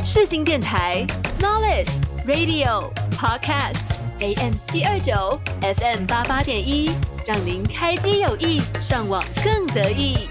世新电台 Knowledge Radio Podcast AM 729 FM 88.1，让您开机有益，上网更得意。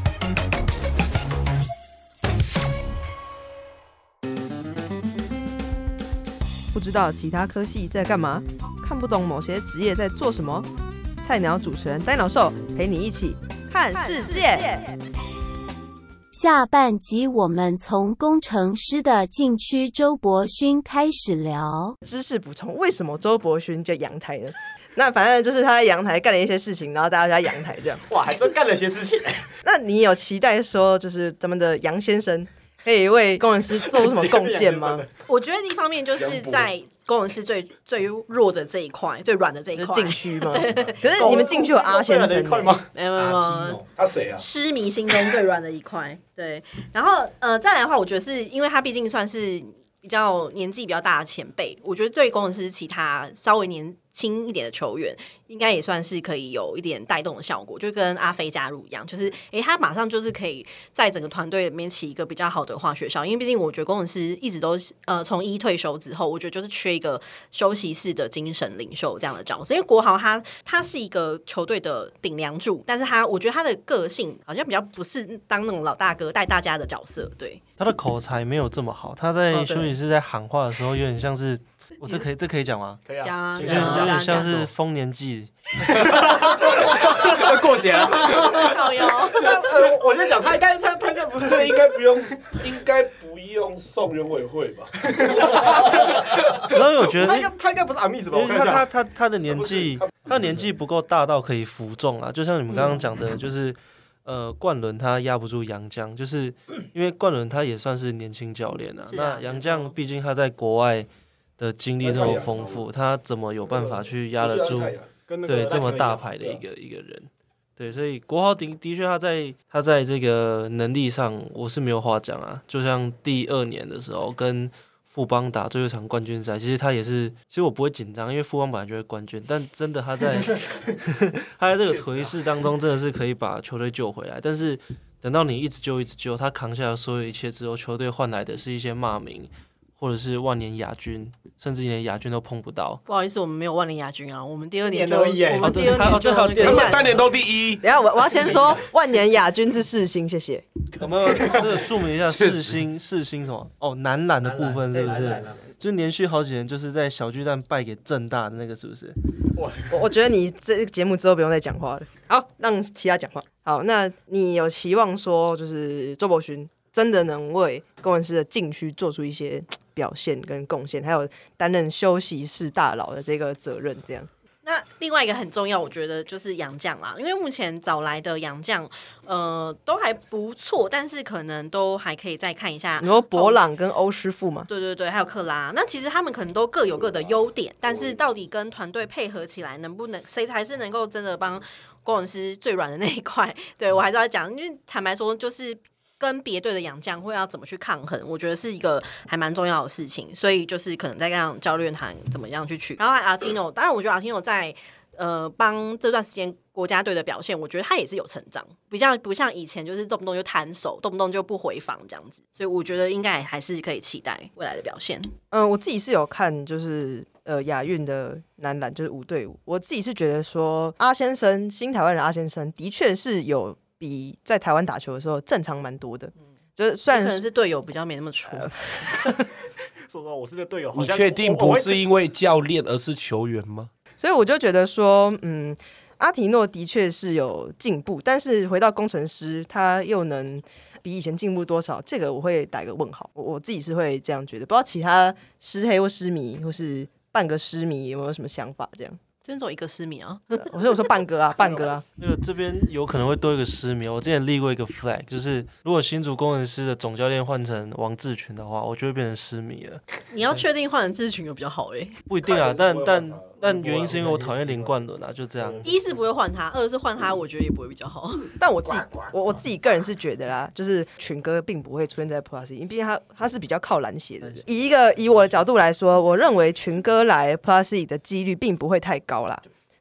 不知道其他科系在干嘛，看不懂某些职业在做什么，菜鸟主持人呆脑兽陪你一起看世界。 下半集我们从工程师的禁区周伯勋开始聊。 知识补充：为什么周伯勋叫阳台呢？那反正就是他在阳台干了一些事情，然后大家叫他阳台这样。 哇，还真干了些事情。 那你有期待说，就是咱们的杨先生可以为工程师做出什么贡献吗？ 我觉得一方面就是在工程师最弱的这一块，最软的这一块， 禁区吗？可是你们禁区有阿先生吗？ 没有， 他谁啊？ 痴迷心中最软的一块。对，然后再来的话，我觉得是因为他毕竟算是比较年纪比较大的前辈，我觉得对工程师其他稍微年轻一点的球员，应该也算是可以有一点带动的效果，就跟阿飞加入一样，就是他马上就是可以在整个团队里面起一个比较好的化学效应。因为毕竟我觉得工程师一直都从退休之后，我觉得就是缺一个休息室的精神领袖这样的角色。因为国豪他是一个球队的顶梁柱，但是我觉得他的个性好像比较不是当那种老大哥带大家的角色。对， 他的口才没有这么好，他在休息室在喊话的时候有点像是。这可以讲吗？ 可以啊， 有点像是丰年祭， 快过节了。 好哟。 我就讲他应该不是， 这应该不用送原委会吧？ 然后我觉得他应该不是阿密子吧？ 因为他的年纪不够大到可以服众啊，就像你们刚刚讲的，就是冠伦他压不住杨绛，就是因为冠伦他也算是年轻教练啊。那杨绛毕竟他在国外的经历这么丰富，他怎么有办法去压得住对这么大牌的一个人？对，所以国豪的确他在这个能力上我是没有话讲啊。就像第2年的时候跟富邦打最后一场冠军赛，其实我不会紧张，因为富邦本来就会冠军，但真的他在这个颓势当中真的是可以把球队救回来。但是等到你一直救，他扛下了所有一切之后，球队换来的是一些骂名。或者是万年亚军，甚至连亚军都碰不到。 不好意思，我们没有万年亚军啊，我们第2年而已。 我们第2年就他们3年都第一。 等一下我要先说，万年亚军是世新，谢谢。 我们注明一下世新什么？哦，男篮的部分是不是？就连续好几年就是在小巨蛋败给政大的那个，是不是？ 我觉得你这个节目之后不用再讲话了，好，让其他讲话。好，那你有期望说，就是周伯勋真的能为工程师的禁区做出一些表现跟贡献，还有担任休息室大佬的这个责任，这样。 那另外一个很重要，我觉得就是洋将啦，因为目前找来的洋将，都还不错，但是可能都还可以再看一下。 你说博朗跟欧师傅吗？ 对，还有克拉。那其实他们可能都各有各的优点，但是到底跟团队配合起来，能不能谁才是能够真的帮工程师最软的那一块？对我还是要讲，因为坦白说，就是跟别队的洋将会要怎么去抗衡，我觉得是一个还蛮重要的事情，所以就是可能在让教练团怎么样去取。然后阿提诺，当然我觉得阿提诺在帮这段时间国家队的表现，我觉得他也是有成长，比较不像以前就是动不动就摊手，动不动就不回防这样子，所以我觉得应该还是可以期待未来的表现。 我自己是有看，就是亚运的男篮就是5对5，我自己是觉得说阿先生新台湾人阿先生的确是有比在台湾打球的时候正常蛮多的，就是虽然可能是队友比较没那么粗。 说我是个队友， 你确定不是因为教练而是球员吗？ 所以我就觉得说，阿提诺的确是有进步，但是回到工程师，他又能比以前进步多少？这个我会打一个问号。我自己是会这样觉得，不知道其他狮黑或狮迷或是半个狮迷有没有什么想法？这样。 真走一个失迷啊！ 我说半个啊，半个啊。 那个这边有可能会多一个失迷。我之前立过一个 flag， 就是如果新竹工程师的总教练换成王志群的话，我就会变成失迷了。 你要确定换成志群有比较好不一定啊，但原因是因为我讨厌林冠伦啊，就这样。 一是不会换他，二是换他，我觉得也不会比较好。 但我自己个人是觉得啦，就是群哥并不会出现在 Plus， 因为毕竟他是比较靠篮协的人。以我的角度来说，我认为群哥来 Plus 的几率并不会太高啦。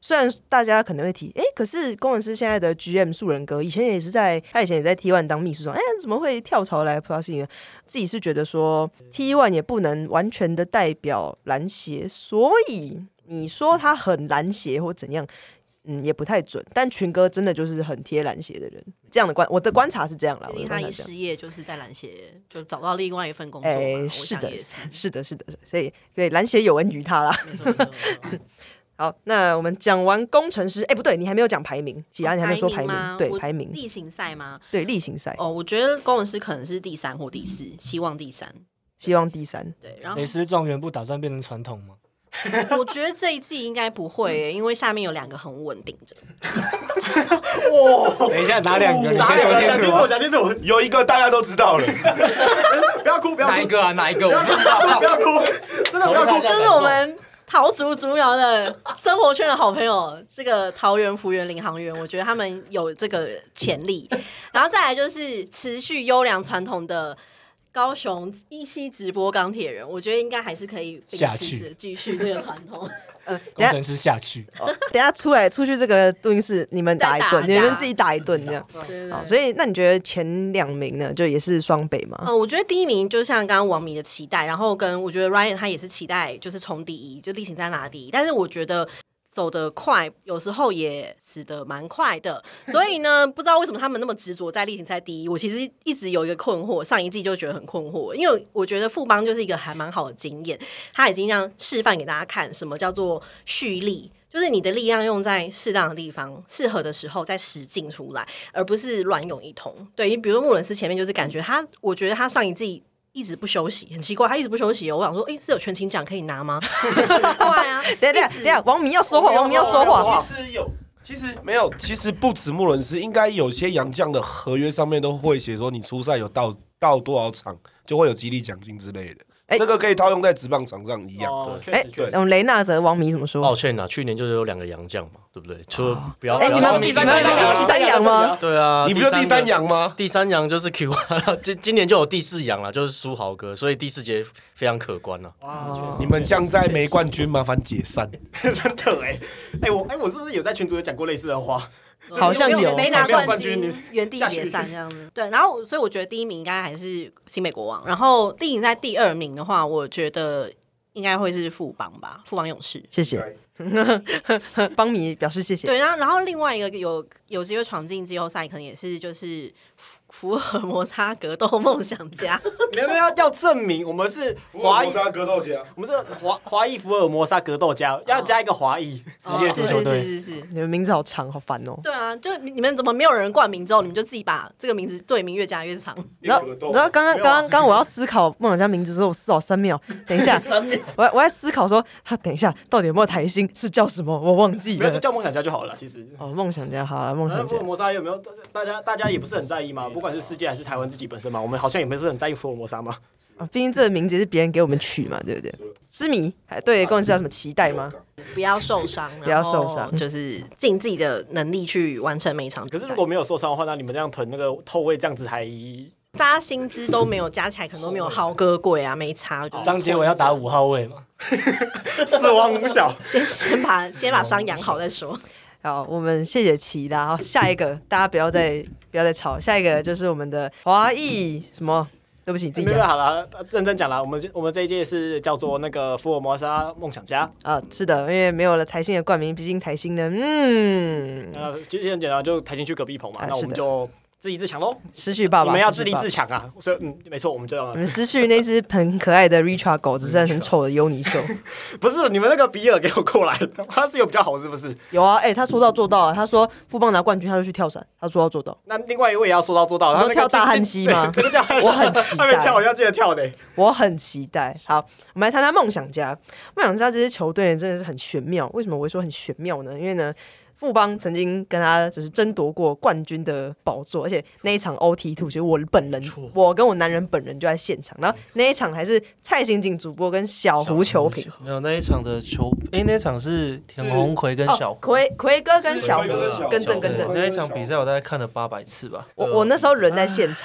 虽然大家可能会提，可是工程师现在的 GM 素人哥他以前也在 T1 当秘书长，怎么会跳槽来 Plus 呢？自己是觉得说 T1 也不能完全的代表篮协，所以你说他很篮协或怎样，也不太准。但群哥真的就是很贴篮协的人，这样的我的观察是这样啦。 因为他一失业就是在篮协就找到另外一份工作嘛，我想也是的，所以对篮协有恩于他啦。 没错好，那我们讲完工程师，不对，你还没有讲排名，其他你还没有说排名，对，排名例行赛吗？ 对，例行赛。 我觉得工程师可能是第3或第4，希望第3。 对， 然后蕾丝状元不打算变成传统吗？ 我觉得这一季应该不会因为下面有2个很稳顶着。 哇！等一下哪2个？你先说讲清楚， 有一个大家都知道了。 不要哭，不要哭。 哪一个啊？哪一个？我不知道。 不要哭，真的不要哭。 就是我们桃竹竹苗的生活圈的好朋友，这个桃园福原领航员，我觉得他们有这个潜力。然后再来就是持续优良传统的高雄一期直播钢铁人，我觉得应该还是可以秉持着继续这个传统。 工程师下去， 等一下出去这个录音室，你们打一顿，你们自己打一顿这样。好，所以那你觉得前2名呢，就也是双北吗？ 我觉得第1名就像刚刚王迷的期待，然后跟我觉得 Ryan 他也是期待就是冲第1，就例行赛拿第1，但是我觉得走得快，有时候也死得蛮快的，所以呢，不知道为什么他们那么执着在例行赛第1。我其实一直有一个困惑，上一季就觉得很困惑，因为我觉得富邦就是一个还蛮好的经验，他已经让示范给大家看什么叫做蓄力，就是你的力量用在适当的地方，适合的时候再使劲出来，而不是乱用一通。对，比如说穆伦斯前面就是感觉我觉得他上一季一直不休息，很奇怪，他一直不休息我想说，是有全勤奖可以拿吗？对啊， 等一下，王迷要说话， 其实没有，其实不止穆伦斯，应该有些洋将的合约上面都会写说，你出赛有到多少场就会有激励奖金之类的。这个可以套用在职棒场上一样。 对， 我们雷纳德、王迷怎么说？ 抱歉啊，去年就是有2个洋将嘛，对不对？除了不要， 你们第3洋吗？ 对啊， 你不是第3洋吗？ 第3洋就是 Q， 今年就有第4洋了，就是苏豪哥，所以第4节非常可观了。 你们将在没冠军，麻烦解散。 真的我是不是有在群组有讲过类似的话？ 好像有没拿冠军，原地解散这样子。对，然后所以我觉得第1名应该还是新北国王，然后例行赛第2名的话，我觉得应该会是富邦吧，富邦勇士。 谢谢。邦迷表示谢谢。 对，然后另外一个有机会闯进季后赛，可能也是就是福尔摩沙格斗梦想家。 没有要证明我们是华裔福尔摩沙格斗家， 我们是华裔福尔摩沙格斗家，要加一个华裔职业足球队。 是， 你们名字好长，好烦哦。 对啊，就你们怎么没有人冠名之后，你们就自己把这个名字队名越加越长？ 你知道刚刚我要思考梦想家名字的时候，我思考3秒。等一下，3秒，我在思考说，等一下到底有没有台星，是叫什么？我忘记了。 没有，就叫梦想家就好了。其实梦想家好了，梦想家。 福尔摩沙有没有？大家也不是很在意嘛，不管是世界还是台湾自己本身嘛，我们好像也不是很在意福尔摩沙嘛。 毕竟这个名字是别人给我们取嘛，对不对？思迷还对工程师有什么期待吗？ 不要受伤， 不要受伤， 就是尽自己的能力去完成每一场比赛。 可是如果没有受伤的话，那你们这样囤那个后卫这样子还…… 大家薪资都没有加起来，可能都没有豪哥贵啊，没差。 张杰伟要打5号位嘛？ 死亡五小， 先把伤养好再说。 好，我们谢谢齐啦。好，下一个大家不要再吵，下一个就是我们的华裔什么？对不起，自己讲好了，认真讲了。我们这一届是叫做那个福尔摩沙梦想家是的，因为没有了台星的冠名，毕竟台星呢， 其实很简单，就台星去隔壁棚嘛，那我们就自立自强喽， 失去爸爸， 你们要自立自强啊！所以没错，我们就要。 你们失去那只很可爱的 Richard 狗，只剩很丑的优尼兽。 不是你们那个比尔给我过来，他是有比较好是不是？ 有啊，他说到做到啊。他说富邦拿冠军，他就去跳伞，他说到做到。 那另外一位也要说到做到， 他跳大汉溪吗？我很期待， 他没跳，要记得跳的。 我很期待。好，我们来谈谈梦想家。梦想家这支球队真的是很玄妙。为什么我会说很玄妙呢？因为呢，富邦曾经跟他就是争夺过冠军的宝座，而且那一场 OT2，其实我跟我男人本人就在现场，然后那一场还是蔡欣景主播跟小胡球评。 没有那一场的那一场是田宏奎跟小胡， 奎哥跟小胡，更正。 那一场比赛我大概看了800次吧。 我那时候人在现场。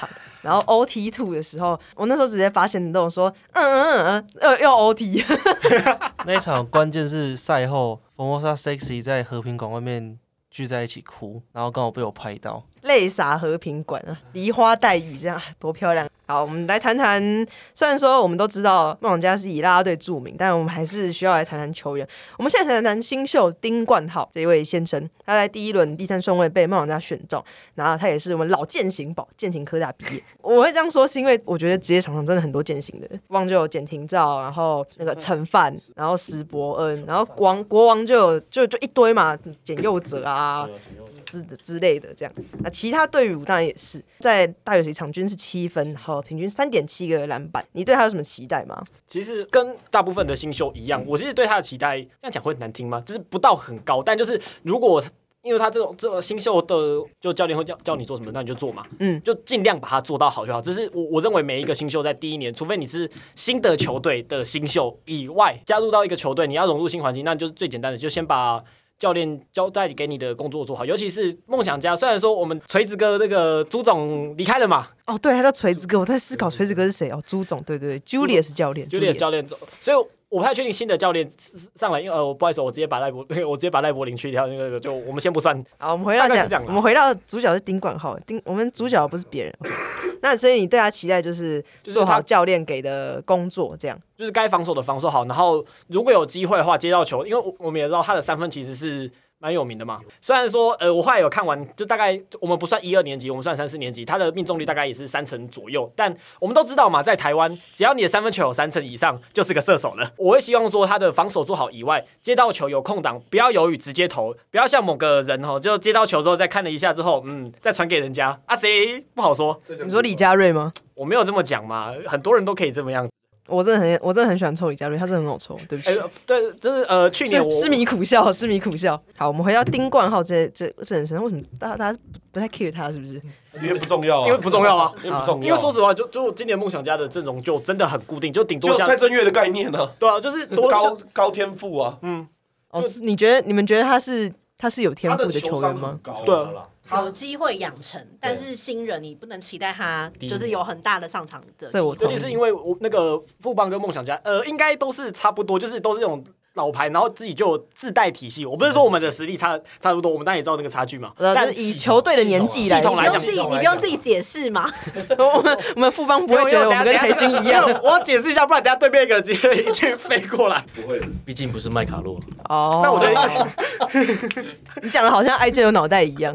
然后 OT two 的时候，我那时候直接发现那种说，要 OT。 那一场关键是赛后，Formosa Sexy 在和平馆外面聚在一起哭，然后刚好被我拍到。 泪洒和平馆啊，梨花带雨，这样多漂亮！好，我们来谈谈。虽然说我们都知道梦想家是以啦啦队著名，但我们还是需要来谈谈球员。我们现在谈谈新秀丁冠浩这一位先生，他在第1轮第3顺位被梦想家选中，然后他也是我们老践行宝，践行科大毕业。我会这样说是因为我觉得职业场上真的很多践行的人，汪就有简廷照，然后那个陈范，然后史伯恩，然后国王就一堆嘛，简佑哲啊。之类的这样，那其他队伍当然也是在大学场均是7分，和平均3.7个篮板。你对他有什么期待吗？ 其实跟大部分的新秀一样，我其实对他的期待，这样讲会很难听吗？就是不到很高，但就是如果因为他这种新秀的，就教练会叫你做什么，那你就做嘛，就尽量把它做到好就好。只是我认为每一个新秀在第1年，除非你是新的球队的新秀以外，加入到一个球队，你要融入新环境，那就是最简单的，就先把教练交代给你的工作做好，尤其是梦想家。虽然说我们锤子哥那个朱总离开了嘛， 哦，对，他叫锤子哥，我在思考锤子哥是谁哦，朱总，对对对 ，Julius 教练 ，Julius 教练，所以我不太确定新的教练上来，因为不好意思，我直接把赖柏林去掉，那个就我们先不算。 好，我们回到讲，我们回到主角是丁冠浩，我们主角不是别人。那所以你对他期待就是做好教练给的工作，这样就是该防守的防守好，然后如果有机会的话接到球，因为我们也知道他的3分其实是蛮有名的嘛。虽然说我后来有看完，就大概我们不算1、2年级，我们算3、4年级，他的命中率大概也是30%左右。但我们都知道嘛，在台湾，只要你的3分球有30%以上，就是个射手了。我会希望说他的防守做好以外，接到球有空档，不要犹豫直接投，不要像某个人就接到球之后再看了一下之后，再传给人家啊，谁不好说。 你说李佳瑞吗？ 我没有这么讲嘛，很多人都可以这么样子。我真的很喜欢抽李佳瑞，他真的很好抽，对不起。 对，就是去年我失迷苦笑。好，我们回到丁冠浩这人身上，为什么大家不太 care 他？是不是？ 因为不重要啊， 因为不重要啊， 因为不重要。 因为说实话，就今年梦想家的阵容就真的很固定，就顶多就蔡正月的概念呢。 对啊，就是高天赋啊。 你们觉得他是有天赋的球员吗？ 对。 有机会养成，但是新人你不能期待他就是有很大的上场的。 尤其是因为那个富邦跟梦想家，应该都是差不多，就是都是这种老牌，然后自己就有自带体系。我不是说我们的实力差不多，我们当然也知道那个差距嘛。 但以球队的年纪来讲，你不用自己解释嘛。 我们富邦不会觉得我们跟台新一样。 我要解释一下，不然等下对面一个人直接一拳飞过来。 不会，毕竟不是麦卡洛。 哦， 那我觉得你讲的好像IJ有脑袋一样。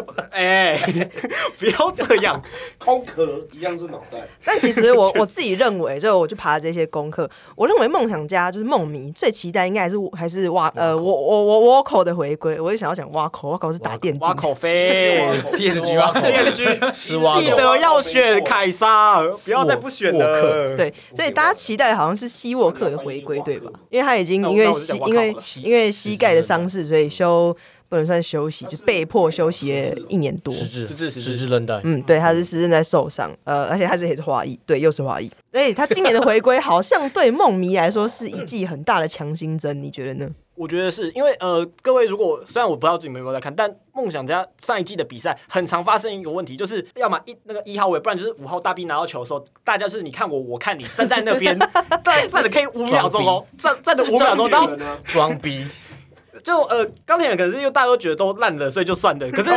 不要这样， 空壳一样是脑袋。 但其实我自己认为，就我去爬这些功课，我认为梦想家就是梦迷最期待应该还是沃口的回归。我就想要讲挖口是打电竞， 挖口飞 PSG 挖口 PSG 记得要选凯撒，不要再不选了。 对，所以大家期待好像是希沃克的回归，对吧？因为他已经因为膝盖的伤势，所以不能算休息，就被迫休息了1年多。 十字韧带。 对，他是十字韧带受伤，而且他也是华裔，对，又是华裔。所以他今年的回归好像对梦迷来说是一剂很大的强心针，你觉得呢？ 我觉得是因为各位如果虽然我不知道你们有没有在看，但梦想家上一季的比赛很常发生一个问题，就是要么那个1号位，不然就是5号大 B 拿到球的时候，大家是你看我看你，站在那边站了可以5秒钟哦，站了5秒钟，然后装逼。 就钢铁人可是因为大家都觉得都烂了，所以就算了。可是对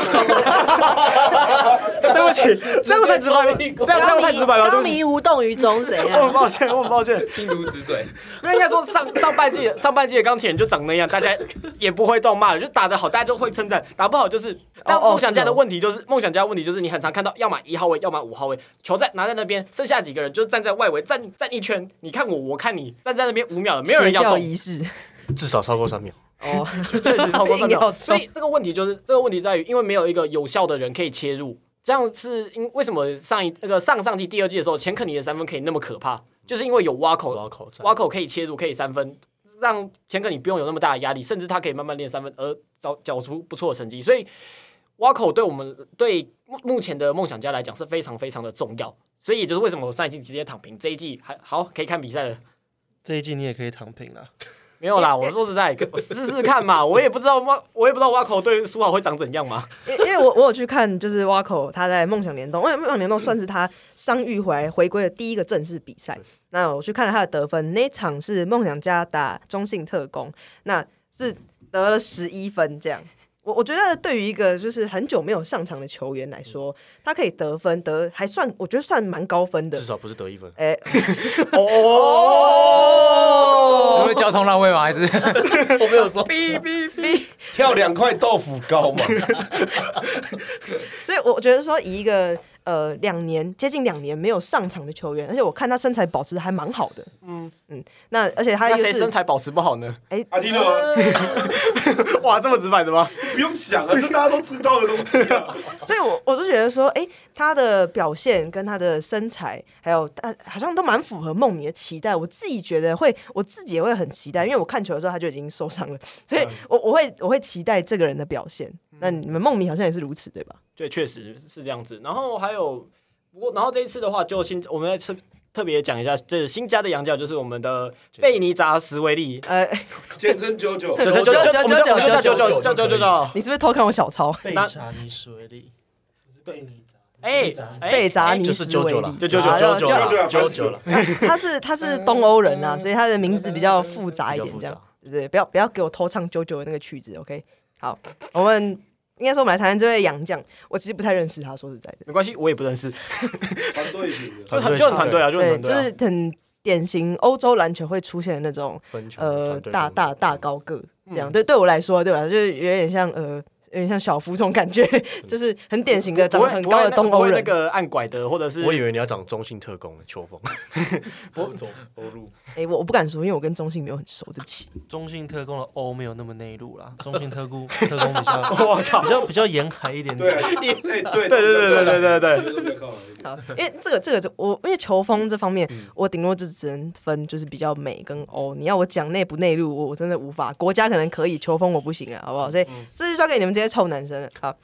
不起，这样太直白了，这样太直白了。 高迷无动于衷，怎样？ 我很抱歉， 心如止水。 因为应该说上半季的钢铁人就长那样，大家也不会动骂了，就打得好，大家就会称赞；打不好就是。但梦想家的问题就是，梦想家的问题就是你很常看到，要么1号位，要么5号位，球拿在那边，剩下几个人就站在外围站一圈，你看我看你，站在那边5秒了，没有人要动。 仪式至少超过3秒。 确实超过3秒。所以这个问题在于，因为没有一个有效的人可以切入，这样是为什么上季第2季的时候，钱肯尼的3分可以那么可怕，就是因为有挖口可以切入，可以3分，让钱肯尼不用有那么大的压力，甚至他可以慢慢练3分，而缴出不错的成绩。所以挖口对目前的梦想家来讲是非常非常的重要。所以也就是为什么我上一季直接躺平，这一季还好可以看比赛了。 这一季你也可以躺平了。 没有啦，我说实在，试试看嘛，我也不知道挖口对苏豪会长怎样嘛。 因为我有去看，就是挖口他在梦想联动，因为梦想联动算是他伤愈回归的第一个正式比赛。那我去看了他的得分，那场是梦想家打中信特攻，那是得了11分这样。我觉得对于一个就是很久没有上场的球员来说，他可以得分还算，我觉得算蛮高分的， 至少不是得1分。 只会交通浪位吗？还是我没有说。 跳2块豆腐糕嘛。 所以我觉得说，以一个接近2年没有上场的球员，而且我看他身材保持还蛮好的。那而且他又是谁身材保持不好呢？ 阿提诺， 哇，这么直白的吗？ 不用想啊，这大家都知道的东西啊。 所以我就觉得说，他的表现跟他的身材，还有好像都蛮符合梦迷的期待。我自己觉得我自己也会很期待，因为我看球的时候他就已经受伤了，所以我会期待这个人的表现。那你们梦迷好像也是如此，对吧？ 对，确实是这样子。然后还有，然后这一次的话，就我们再特别讲一下，这新加的洋将就是我们的贝尼扎什维利， 简称99， 你是不是偷看我小抄？ 贝扎尼什维利， 贝扎尼就是什维利， 就 99了。 他是东欧人啊，所以他的名字比较复杂一点，这样对不对？不要给我偷唱99的那个曲子 ，OK？ 好，我们应该说我们来谈谈这位洋将，我其实不太认识他，说实在的， 没关系，我也不认识， 团队型的， 就很团队啊， 对，就是很典型欧洲篮球会出现的那种大高个这样，对我来说，就是有点像小夫这种感觉，就是很典型的长得很高的东欧人， 那个暗拐的，或者是我以为你要讲中信特工的秋风， 我不敢说，因为我跟中信没有很熟，对不起。 中信特工的欧没有那么内陆啦，中信特工比较沿海一点点。 对。 好，因为因为球风这方面，我顶多就只能分就是比较美跟欧。你要我讲内不内陆，我真的无法。国家可能可以，球风我不行啊，好不好？所以这就交给你们这些臭男生了。好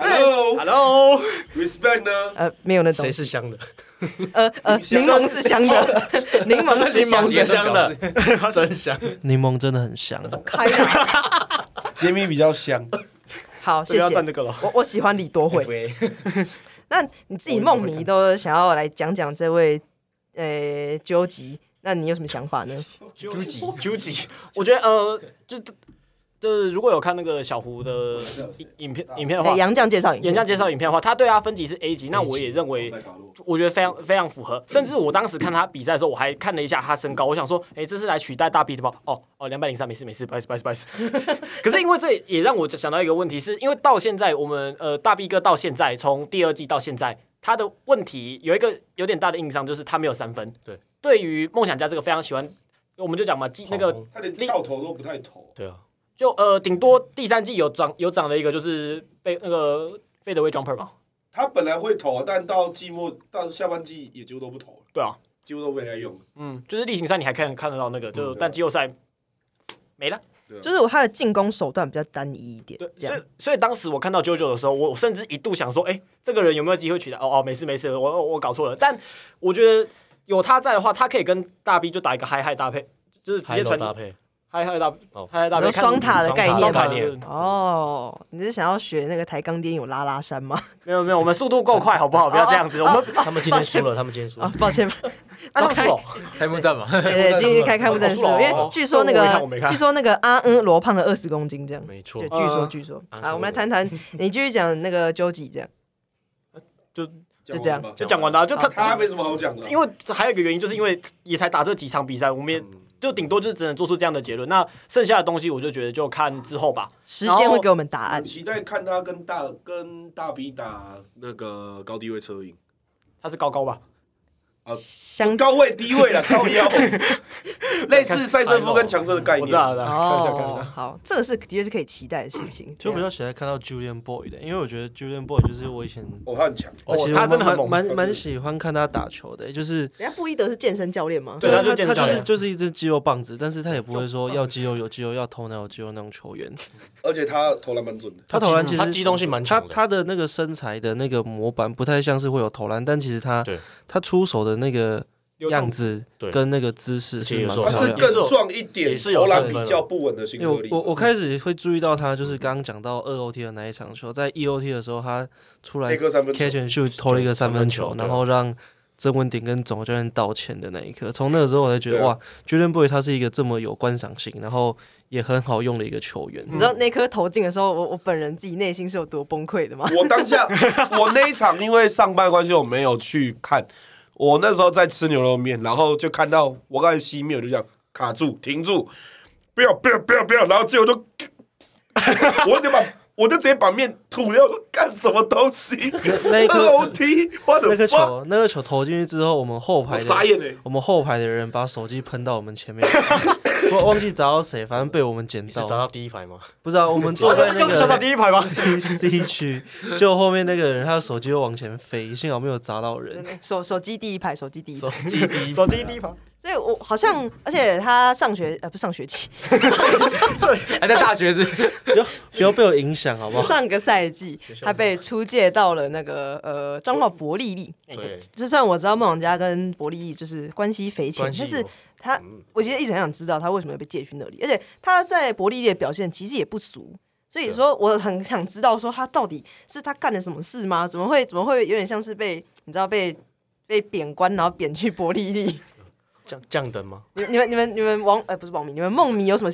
，Hello，respect 呢？ 没有那东西。 谁是香的？ 柠檬是香的，柠檬是香的，真香。 柠檬真的很香。 开啦， 杰米比较香。 好，谢谢。我喜欢李多惠。那你自己梦迷都想要来讲讲这位究极，那你有什么想法呢？ 究极，我觉得如果有看那个小胡的影片的话， 洋将介绍影片的话，他对他分级是 A 级，那我也认为，我觉得非常非常符合。甚至我当时看他比赛的时候，我还看了一下他身高，我想说，这是来取代大 B 的吧？203，没事，不好意思。可是因为这也让我想到一个问题，是因为到现在我们大 B 哥到现在，从第2季到现在，他的问题有一个有点大的硬伤，就是他没有3分。对于梦想家这个非常喜欢，我们就讲嘛，那个他连跳投都不太投。 对啊。 就顶多第3季有涨了一个，就是被那个fadeaway jumper 嘛。 他本来会投，但到下半季也几乎都不投了。 对啊， 几乎都没来用。 就是例行赛你还看得到那个，但季后赛没了。 就是他的进攻手段比较单一一点。 对，所以当时我看到JoJo的时候，我甚至一度想说，这个人有没有机会取代？没事，我搞错了。但我觉得有他在的话，他可以跟大 B 就打一个嗨搭配，就是直接传搭配。 嗨搭配， 双塔的概念哦，你是想要学那个抬杠颠有拉山吗？ 没有，我们速度够快，好不好？不要这样子。 他们今天输了， 抱歉。 开幕战嘛， 对，今天开幕战输，因为据说那个罗胖了20公斤这样， 没错。 据说。好，我们来谈谈，你继续讲那个究极这样，就这样， 就讲完了。就他没什么好讲的， 因为还有一个原因，就是因为也才打这几场比赛，我们也。就顶多就只能做出这样的结论，那剩下的东西我就觉得就看之后吧， 时间会给我们答案。 期待看他跟大 B 打那个高低位策应， 他是高吧？ 高位低位啦，高腰，类似塞瑟夫跟强森的概念。 我知道，看一下。 好，这个是的确是可以期待的事情。 就比较喜欢看到 Julian Boy 的，因为我觉得 Julian Boy 就是我以前他很强， 他真的很蛮喜欢看他打球的，就是。 人家布伊德是健身教练吗？ 对，他就是一只肌肉棒子，但是他也不会说要肌肉有肌肉，要投篮有肌肉那种球员。 而且他投篮蛮准的， 他投篮其实他机动性蛮强的。 他的那个身材的那个模板不太像是会有投篮，但其实他出手的那个样子跟那个姿势是蛮漂亮的， 他是更壮一点，投篮比较不稳的辛克利。 我开始会注意到他，就是刚刚讲到2OT 的那一场球，在 1OT 的时候，他出来 catch and shoot 投了一个3分球，然后让曾文鼎跟总教练道歉的那一刻，从那个时候我才觉得哇，Jordan Boy 他是一个这么有观赏性，然后也很好用的一个球员。 你知道那颗投进的时候，我本人自己内心是有多崩溃的吗？ 我当下我那一场因为上班关系我没有去看，我那时候在吃牛肉面，然后就看到我刚才熄灭，我就这样卡住停住，不要，然后结果就我就直接把面吐掉，说干什么东西？ 那颗 OT， 那个球投进去之后，我们后排的人把手机喷到我们前面，我忘记砸到谁，反正被我们捡到。 是砸到第一排吗？ 不知道，我们坐在那个第一排吗 ？C 区，就后面那个人他的手机又往前飞，幸好没有砸到人。 手机第一排，手机第一排。 手机第一排。 所以我好像，而且他不是上学期， 还在大学是， 不要被我影响好不好？ 上个赛季他被出借到了那个彰化伯利利。 对， 就算我知道梦想家跟伯利利就是关系匪浅，但是我其实一直很想知道他为什么会被借去那里，而且他在伯利利的表现其实也不俗。所以说，我很想知道说他到底是他干了什么事吗？怎么会有点像是被你知道被贬官，然后贬去伯利利？ 降等吗？ 你们不是网迷，你们梦迷有什么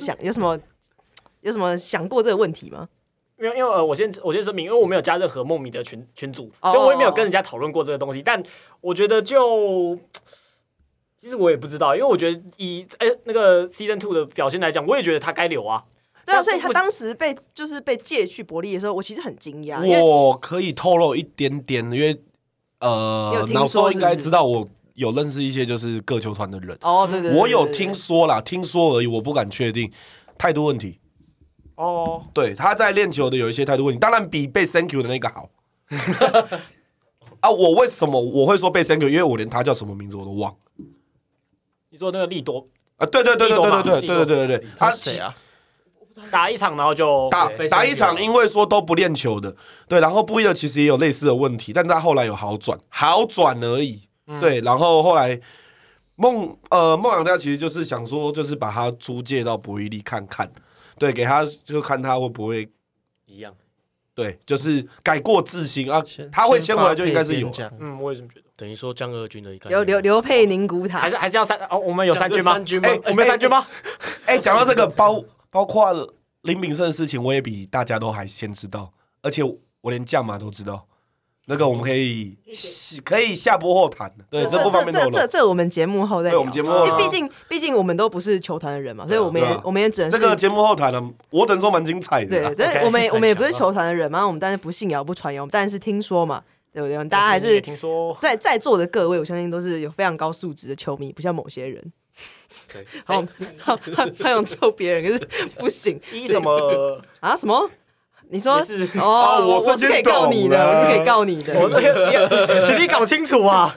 想过这个问题吗？ 因为我先声明，因为我没有加任何梦迷的群组，所以我也没有跟人家讨论过这个东西。但我觉得其实我也不知道，因为我觉得以那个 Season 2的表现来讲，我也觉得他该留啊。 对啊，所以他当时被借去伯利的时候，我其实很惊讶。 我可以透露一点点，因为脑收应该知道我有认识一些就是各球团的人。 哦，对， 我有听说啦，听说而已，我不敢确定。态度问题。 哦， 对，他在练球的有一些态度问题，当然比被 Thank you 的那个好。啊，我为什么我会说被 Thank you？因为我连他叫什么名字我都忘。 你说那个利多啊？对， 他谁啊？ 打一场然后就打一场，因为说都不练球的，对，然后布伊尔其实也有类似的问题，但他后来有好转而已，对，然后后来梦想家其实就是想说，就是把他租借到伯利利看看，对，给他就看他会不会一样， 对，就是改过自新啊，他会签回来就应该是有， 我也这么觉得， 等于说降二军的一个刘佩宁古塔， 还是要我们有3军吗？我们有3军吗？ 讲到这个包括林炳胜的事情，我也比大家都还先知道，而且我连将码都知道。那个我们可以下播后谈，对，这不方便透露。 这我们节目后再聊。 对，我们节目后谈。 毕竟我们都不是球团的人嘛，所以我们也只能这个节目后谈了，我只能说蛮精彩的。 对，但我们也不是球团的人嘛，我们当然不信谣不传谣，我们当然是听说嘛，对不对？大家还是听说在座的各位，我相信都是有非常高素质的球迷，不像某些人。 对， 好想揍别人，可是不行。 什么啊？什么？你说我是可以告你的，我是可以告你的。 请你搞清楚啊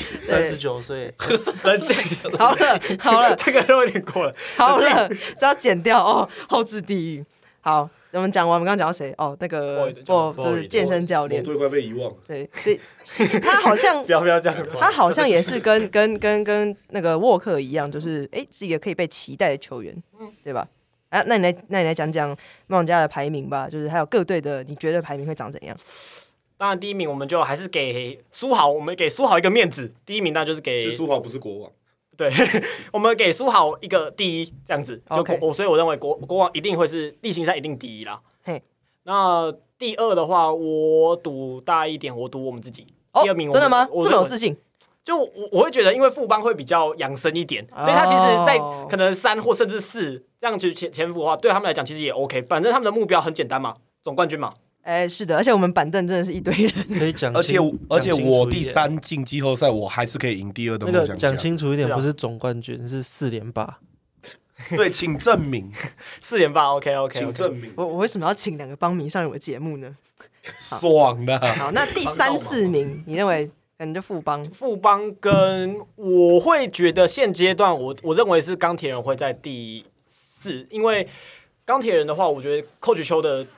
！39岁， 冷静。 好了， 这个都有点过了。 好了，这要剪掉哦，后置地狱。好，我们讲完，我们刚刚讲到谁？哦，那个就是健身教练， 对，快被遗忘。 对，他好像不要这样， 他好像也是跟那个沃克一样，就是是一个可以被期待的球员，对吧？啊，那你来讲讲梦想家的排名吧，就是还有各队的，你觉得排名会长怎样？ 当然，第一名我们就还是给苏豪，我们给苏豪一个面子。第一名当然就是给是苏豪，不是国王。 对，我们给苏豪一个第一，这样子。所以我认为国王一定会是例行赛一定第一啦。 嘿， 那第二的话，我赌大一点，我赌我们自己。第二名真的吗？这么有自信？ 就我会觉得，因为富邦会比较养生一点，所以他其实在可能3或甚至4这样去潜伏的话，对他们来讲其实也 OK。反正他们的目标很简单嘛，总冠军嘛。 是的，而且我们板凳真的是一堆人， 可以讲。 而且我第3进季后赛，我还是可以赢第2的梦想家。 讲清楚一点，不是总冠军，是4连霸。 对，请证明 4连霸 OK， 请证明。 我为什么要请2个邦迷上我的节目呢？ 爽的。 好，那第3、4名，你认为？可能就富邦跟我会觉得现阶段我认为是钢铁人会在第4，因为钢铁人的话，我觉得Coach邱的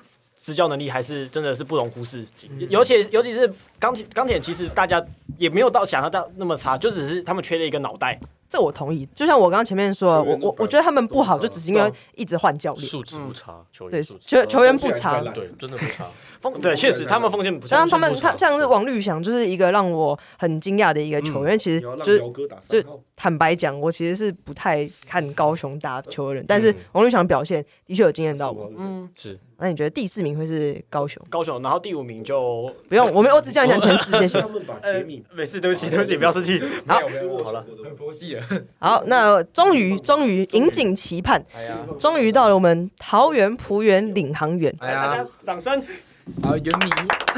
执教能力还是真的是不容忽视，尤其是钢铁，其实大家也没有想象到那么差，就只是他们缺了一个脑袋。 这我同意，就像我刚刚前面说，我觉得他们不好，就只是因为一直换教练， 素质不差， 球员不差， 对，真的不差。 对，确实他们锋线不差。 当然他像是王绿翔，就是一个让我很惊讶的一个球员。其实就坦白讲，我其实是不太看高雄打球的人，但是王绿翔表现的确有惊艳到我。 是。 那你觉得第4名会是高雄？ 然后第5名就不用，我只叫你讲前4，谢谢。 没事，对不起，不要生气。 好了，很佛系了。 好，那终于引颈期盼，终于到了我们桃园璞园领航员。 大家掌声。 好，原迷。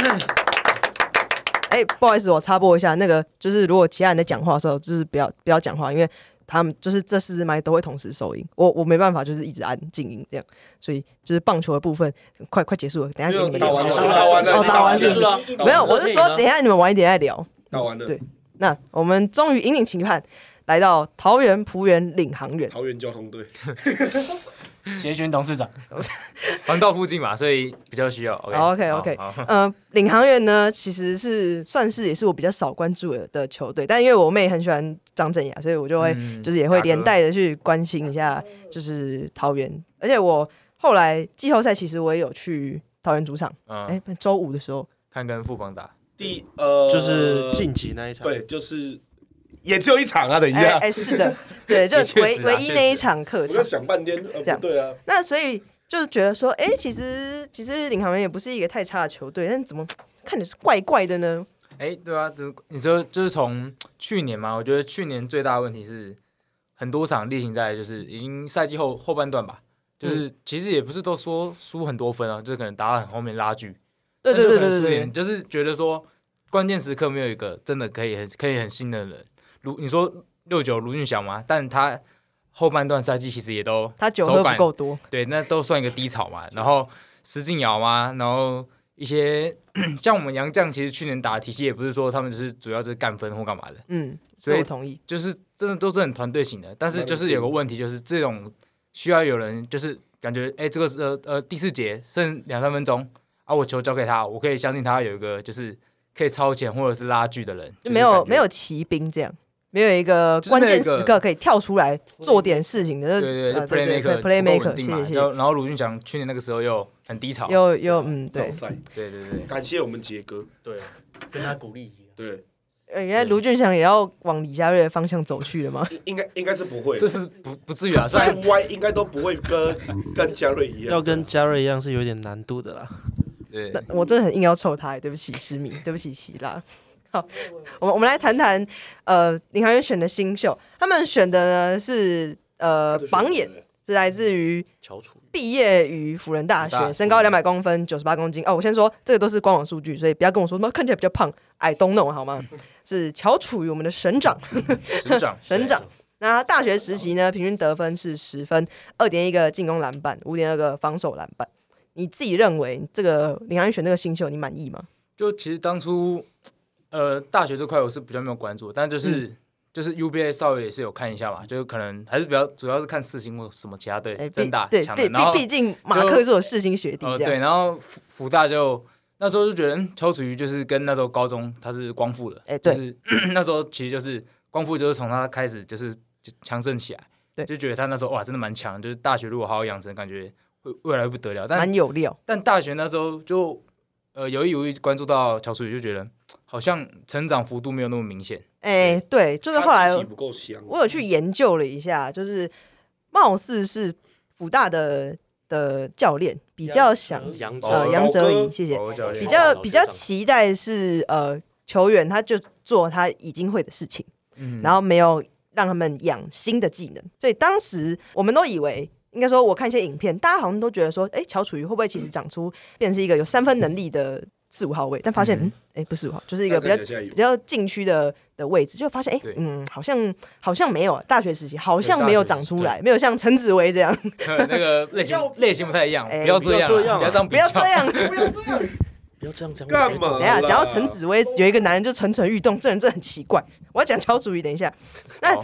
不好意思，我插播一下，那个就是如果其他人在讲话的时候，就是不要讲话，因为他们就是这4支麦都会同时收音，我没办法就是一直按静音这样，所以就是棒球的部分快结束了，等一下给你们聊。打完是了，没有，我是说等一下你们晚一点再聊。 打完了。 对，那我们终于引领期盼来到桃园璞园领航员， 桃园交通队。 协选董事长，环道附近嘛，所以比较需要。 OK， 领航员呢，其实算是也是我比较少关注的球队，但因为我妹很喜欢张镇雅，所以我就会就是也会连带的去关心一下，就是桃园。而且我后来季后赛其实我也有去桃园主场，周5的时候看跟富邦打， 就是晋级那一场， 对，就是。也只有一场啊，等一下。 是的，对，就唯一那一场客场。 我要想半天，这样对啊。 那所以就是觉得说，其实领航员也不是一个太差的球队，但怎么看着是怪怪的呢？ 对啊，你说就是从去年嘛，我觉得去年最大的问题是很多场例行赛，就是已经赛季后半段吧，就是其实也不是都说输很多分啊，就是可能打到很后面拉锯。对，就是觉得说关键时刻没有一个真的可以很信任的人。你说69卢俊祥嘛，但他后半段赛季其实也都他酒喝不够多， 对，那都算一个低潮嘛。然后石敬尧嘛，然后一些像我们洋将，其实去年打的体系也不是说他们就是主要是干分或干嘛的， 所以我同意， 就是真的都是很团队型的。但是就是有个问题，就是这种需要有人就是感觉这个是第4节剩2-3分钟啊，我球交给他，我可以相信他有一个就是可以超前或者是拉锯的人， 没有骑兵这样。没有一个关键时刻可以跳出来做点事情的， 对 ，playmaker， 谢谢。 然后卢俊祥去年那个时候又很低潮， 又对， 感谢我们杰哥， 对，跟他鼓励一下， 对。 原来卢俊祥也要往李佳瑞的方向走去了吗？ 应该是不会， 这是不至于啊， 再歪应该都不会跟嘉瑞一样， 要跟嘉瑞一样是有点难度的啦。 对， 我真的很硬要凑他，对不起诗敏，对不起希拉。好，我们来谈谈领航员选的新秀，他们选的呢是榜眼，是来自于毕业于辅仁大学，身高200公分，98公斤。我先说这个都是官网数据，所以不要跟我说什么看起来比较胖，I don't know好吗？是乔楚瑜我们的省长，省长。那大学时期呢，平均得分是10分，2.1个进攻篮板，5.2个防守篮板。你自己认为这个领航员选这个新秀，你满意吗？ 就其实当初大学这块我是比较没有关注，但就是 UBA 稍微也是有看一下嘛，就是可能还是比较主要是看世新或什么其他队真大强的，然后毕竟马克是我世新学弟这样， 对，然后福大就那时候就觉得乔楚瑜就是跟那时候高中他是光复的，就是那时候其实就是光复就是从他开始就是强盛起来，对，就觉得他那时候哇真的蛮强，就是大学如果好好养成，感觉会未来会不得了，但蛮有料。 但大学那时候就有意关注到乔楚瑜，就觉得好像成长幅度没有那么明显。 对，就是后来我有去研究了一下，就是貌似是辅大的教练比较想杨哲仪，谢谢，比较期待是球员他就做他已经会的事情，然后没有让他们养新的技能，所以当时我们都以为。应该说，我看一些影片，大家好像都觉得说，乔楚瑜会不会其实长出变成是一个有3分能力的4、5号位？但发现，不是5号，就是一个比较禁区的位置，就发现，好像没有大学时期好像没有长出来，没有像陈子薇这样， 那个类型不太一样，不要这样， 不要这样， 不要这样讲， 干嘛？ 等一下，讲到陈子薇有一个男人就蠢蠢欲动，这人真的很奇怪。我要讲乔楚瑜，等一下，那。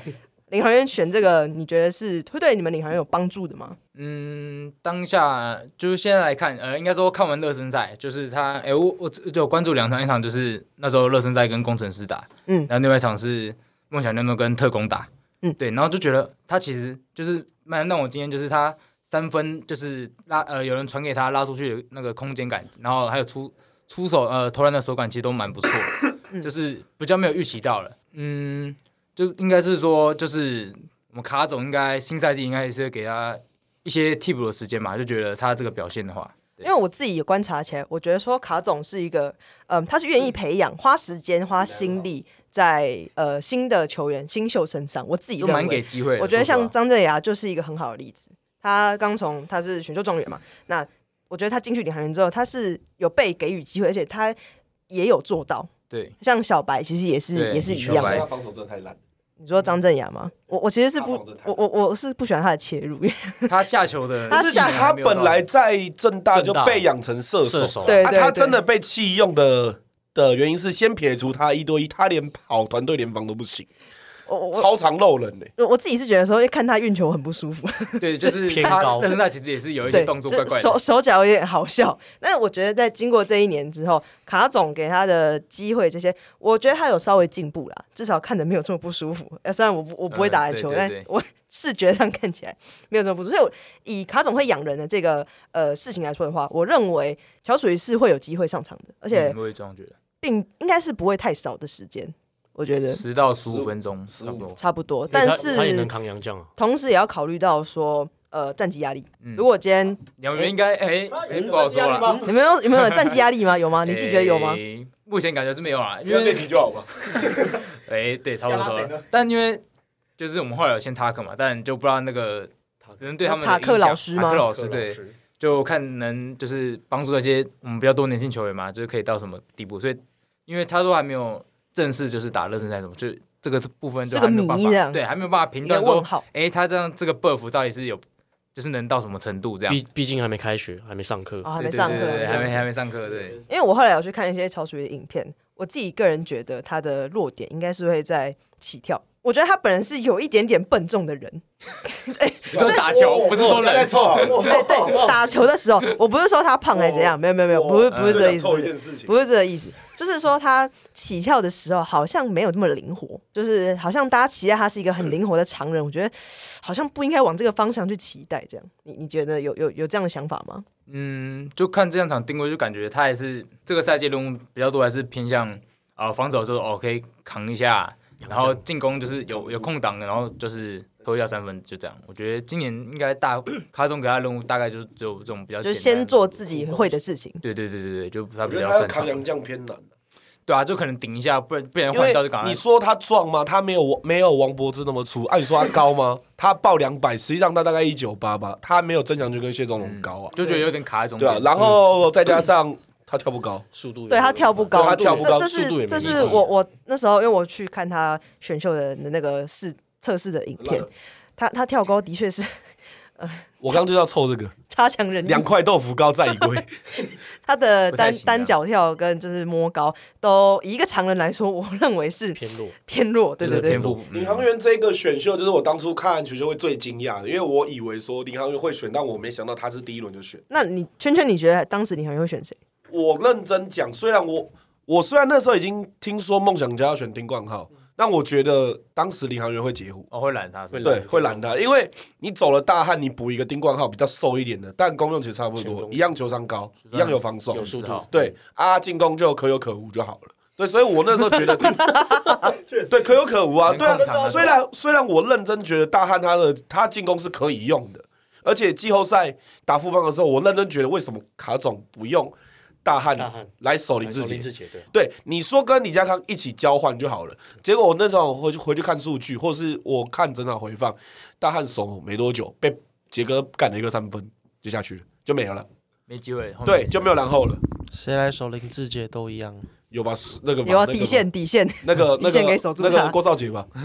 领航员选这个，你觉得是会对你们领航员有帮助的吗？ 当下就是现在来看，应该说看完热身赛，就是他，我就有关注2场，一场就是那时候热身赛跟工程师打，然后另外一场是梦想联盟跟特工打，对，然后就觉得他其实就是蛮让我惊艳，就是他3分就是有人传给他拉出去的那个空间感，然后还有出手投篮的手感其实都蛮不错的，就是比较没有预期到了，就应该是说就是我们卡总应该新赛季应该是会给他一些替补的时间嘛，就觉得他这个表现的话， 因为我自己也观察起来，我觉得说卡总是一个，他是愿意培养、花时间、花心力在新的球员、新秀身上。我自己认为蛮给机会的。 我觉得像张镇衙就是一个很好的例子。他他是选秀状元嘛，那我觉得他进去领航员之后，他是有被给予机会，而且他也有做到。 对， 像小白其实也是一样的。 他防守真的太烂。 你说张镇衙吗？我其实是我是不喜欢他的切入， 他下球的， 他本来在政大就被养成射手， 对， 他真的被弃用的原因是先撇除他1对1，他连跑团队联防都不行。超常漏人的， 我自己是觉得说，看他运球很不舒服。 对，就是偏高。 但是他其实也是有一些动作怪怪的，手脚有点好笑。但是我觉得在经过这1年之后，卡总给他的机会这些，我觉得他有稍微进步啦，至少看着没有这么不舒服。虽然我不会打篮球，但我视觉上看起来没有这么不舒服。所以以卡总会养人的这个事情来说的话，我认为乔楚瑜是会有机会上场的，而且我也这样觉得， 并应该是不会太少的时间。我觉得 10到15分钟差不多，但是他也能扛洋将啊。 同时也要考虑到说，战绩压力。如果今天两员应该不好说了。 你们有没有战绩压力吗？有吗？你自己觉得有吗？ 目前感觉是没有啦， 因为对题就好吧。 对，差不多。但因为就是我们后来有先塔克嘛，但就不知道那个可能对他们的塔克老师吗？ 塔克老师对，就看能就是帮助那些我们比较多年轻球员嘛，就是可以到什么地步。所以因为他都还没有正式就是打热身赛什么，就这个部分就还没有办法，对，还没有办法评断说，他这样这个 buff 到底是有，就是能到什么程度这样？ 毕竟还没开学，还没上课， 还没上课， 还没上课，对。 因为我后来有去看一些乔楚瑜的影片，我自己个人觉得他的弱点应该是会在起跳。我觉得他本人是有一点点笨重的人， 这打球不是说人在凑好， 对，打球的时候，我不是说他胖还是怎样，没有，不是这个意思，不是这个意思，就是说他起跳的时候好像没有这么灵活，就是好像大家期待他是一个很灵活的常人，我觉得好像不应该往这个方向去期待，这样，你觉得有这样的想法吗？ 就看这两场定位，就感觉他还是这个赛季任务比较多，还是偏向防守的时候可以扛一下。然后进攻就是有空档，然后就是投一下3分，就这样。我觉得今年应该卡总给他任务大概就只有这种比较简单的， 就是先做自己会的事情。 对，就他比较擅长。 我觉得他要扛洋将偏难。 对啊，就可能顶一下，不然换到就赶快。 你说他壮吗？他没有王柏芝那么粗。按你说他高吗？他报200，实际上他大概198吧。他没有曾祥钧跟谢宗荣高啊， 就觉得有点卡在中间。 对啊，然后再加上。他跳不高， 速度对他跳不高， 他跳不高， 这是我那时候因为我去看他选秀的那个测试的影片，他跳高的确是， 我刚就要凑这个差强人意 ，2块豆腐高在一归。 他的单脚跳跟就是摸高，都以一个常人来说，我认为是偏弱，对。 领航员这个选秀就是我当初看选秀会最惊讶的，因为我以为说领航员会选，但我没想到他是第1轮就选。 那你圈你觉得当时领航员会选谁？ 我认真讲，虽然我虽然那时候已经听说梦想家要选丁冠浩，但我觉得当时领航员会截胡， 会拦他， 对，会拦他，因为你走了大汉，你补一个丁冠浩比较瘦一点的，但功用其实差不多，一样球商高，一样有防守， 有速度， 对进攻就可有可无就好了。对，所以我那时候觉得对可有可无啊，对啊。虽然我认真觉得大汉他进攻是可以用的，而且季后赛打富邦的时候，我认真觉得为什么卡总不用大汉来守林志杰？对，你说跟李家康一起交换就好了。结果我那时候回去看数据，或是我看整场回放，大汉守没多久被杰哥干了一个3分就下去了，就没了， 没机会。 对，就没有然后了。 谁来守林志杰都一样。 有吧？那个有啊，底线，那个给守住那个郭少杰吧。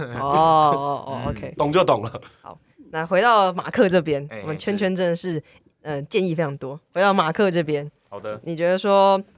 OK， 懂就懂了。 好，那回到马克这边，我们圈真的是建议非常多。回到马克这边。 好的， 你觉得说，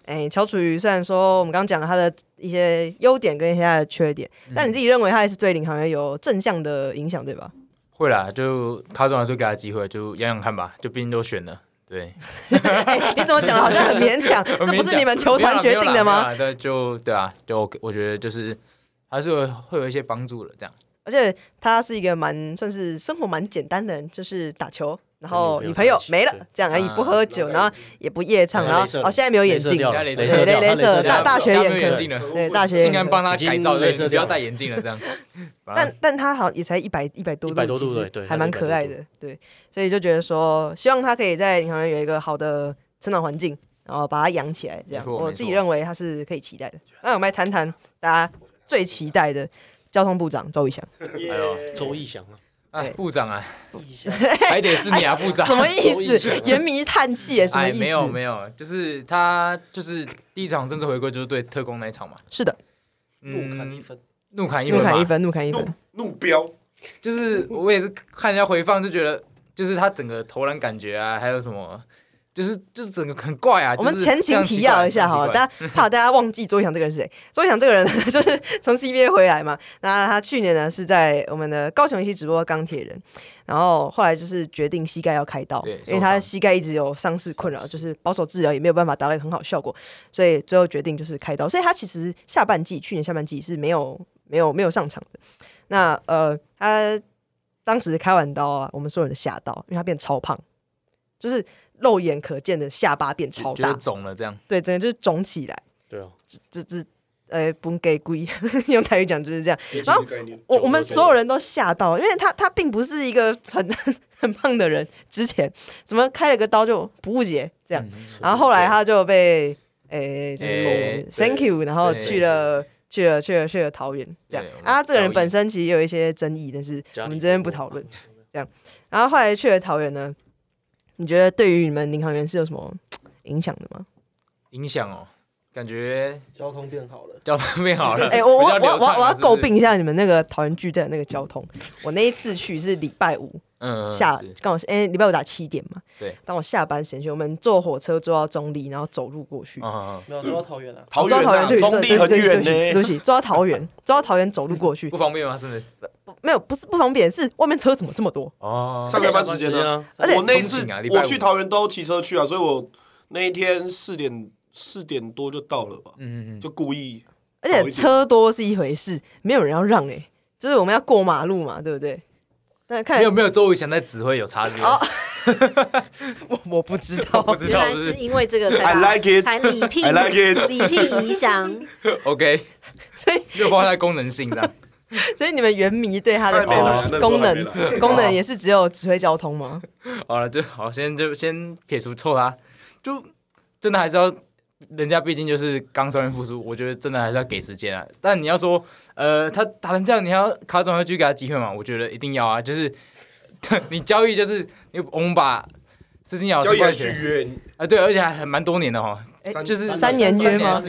乔楚瑜虽然说我们刚刚讲了他的一些优点跟一些他的缺点，但你自己认为他还是对领航员有正向的影响，对吧？ 会啦，就卡总还是给他机会，就养养看吧，就毕竟都选了。对， 你怎么讲的好像很勉强？这不是你们球团决定的吗？ 对，对啊，就我觉得就是还是会有一些帮助的这样。 而且他是一个算是生活蛮简单的人，就是打球，然后女朋友没了这样而已，不喝酒，然后也不夜唱，然后现在没有眼镜，雷射大学眼科，对大学应该帮他改造，不要戴眼镜了这样。 但他好也才100多度， 对， 还蛮可爱的，对，所以就觉得说，希望他可以在领航员有一个好的成长环境，然后把他养起来，这样我自己认为他是可以期待的。那我们来谈谈大家最期待的交通部长周一翔。 周一翔部长啊，还得是你啊，部长。 什么意思？原迷叹气什么意思？ 没有，就是他就是第一场正式回归就是对特工那一场嘛。 是的， 怒砍一分， 怒飙。 就是我也是看人家回放就觉得，就是他整个投篮感觉啊，还有什么。就是整个很怪啊！ 我们前情提要一下好了，怕大家忘记周一翔这个人是谁。周一翔这个人就是从 CBA 回来嘛，那他去年呢是在我们的高雄一期直播钢铁人，然后后来就是决定膝盖要开刀，因为他膝盖一直有伤势困扰，就是保守治疗也没有办法达到一个很好效果，所以最后决定就是开刀。所以他其实去年下半季是没有上场的。那他当时开完刀啊，我们所有人吓到，因为他变超胖，就是肉眼可见的下巴变超大， 肿了这样。 对，整个就是肿起来。 对啊， 不给龟，用台语讲就是这样。然后我们所有人都吓到，因为他并不是一个很胖的人，之前怎么开了个刀就不误解这样。然后后来他就被就是 Thank you， 然后去了桃园这样。他这个人本身其实也有一些争议，但是我们这边不讨论这样。然后后来去了桃园呢？你觉得对于你们领航员是有什么影响的吗？ 影响哦，感觉交通变好了。 我要诟病一下你们那个桃园巨蛋的那个交通。我那一次去是礼拜五刚好礼拜五打7点嘛。 对。 当我下班时间去，我们坐火车坐到中立，然后走路过去。 没有坐到桃园啊。 桃园中立很远呢。 对不起，坐到桃园走路过去。 不方便吗？是不是？ 没有，不是不方便，是外面车怎么这么多？ 上下班时间呢？而且我那一次我去桃园都骑车去啊，所以我那一天4点多就到了吧。就故意。 而且车多是一回事，没有人要让就是我们要过马路嘛，对不对？但看没有周瑜翔在指挥有差别。 我不知道， 原来是因为这个才 I like it， 才礼聘宜翔。 OK， 所以又包括它的功能性这样。 所以你们原迷对它的功能也是只有指挥交通吗？ 好了，先撇除臭他，就真的还是要，人家毕竟就是刚受孕复苏，我觉得真的还是要给时间啊。但你要说，他打成这样，你还要卡总要继续给他机会嘛？我觉得一定要啊，就是你交易就是我们把施金尧交易续约对，而且还蛮多年的哈。就是 3年约吗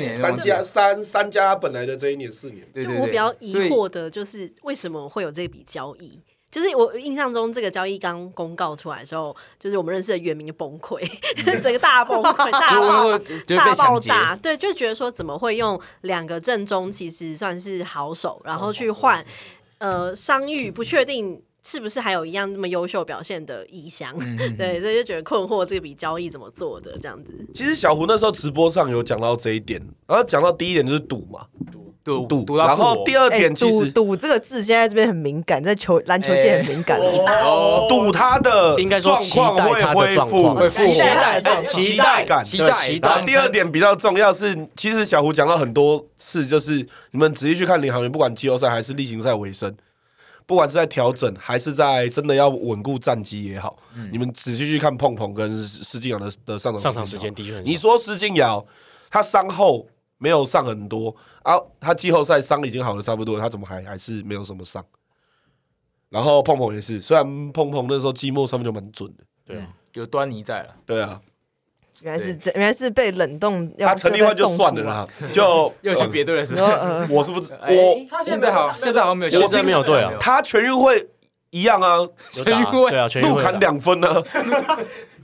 ？3加本来的这一年4年。 对，我比较疑惑的就是为什么会有这笔交易？就是我印象中这个交易刚公告出来的时候，就是我们认识的原民就崩溃，整个大崩溃、大爆炸。对，就觉得说怎么会用2个正中其实算是好手，然后去换伤愈不确定。是不是还有一样那么优秀表现的宜翔？对，所以就觉得困惑，这笔交易怎么做的这样子。 其实小胡那时候直播上有讲到这一点，然后讲到第一点就是赌嘛，赌，然后第二点其实赌这个字现在这边很敏感，在篮球界很敏感。 赌他的状况会恢复， 期待感。 第二点比较重要是，其实小胡讲到很多次，就是你们仔细去看领航员，不管季后赛还是例行赛尾声。不管是在调整，还是在真的要稳固战绩也好，你们仔细去看碰碰跟施晋尧的上场时间的确很少。 你说施晋尧他伤后没有上很多啊，他季后赛伤已经好的差不多，他怎么还是没有什么上？然后碰碰也是，虽然碰碰那时候季末上面就蛮准的， 对啊，有端倪在了， 对啊。 原来是被冷冻， 他陈立焕就算了啦，就又去别队了是吧？ 我是不是他现在好像没有， 现在没有队啊。 他全运会一样啊， 全运会对啊， 怒砍2分啊。